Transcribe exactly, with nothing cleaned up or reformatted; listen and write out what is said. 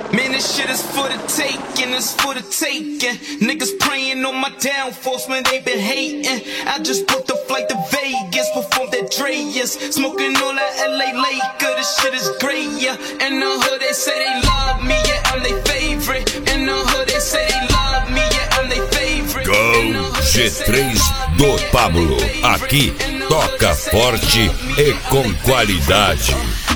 Man, this shit is for the taking, it's for the taking. Niggas praying on my downfalls, man, they been hating. I just booked a flight to Vegas, performed at Dreas. Smoking all that L A Laker, this shit is great, yeah. In the hood, they say they love me, yeah, I'm their favorite. In the hood, they say they love me, yeah, I'm their favorite. Go G três do Pablo, aqui toca forte e com qualidade.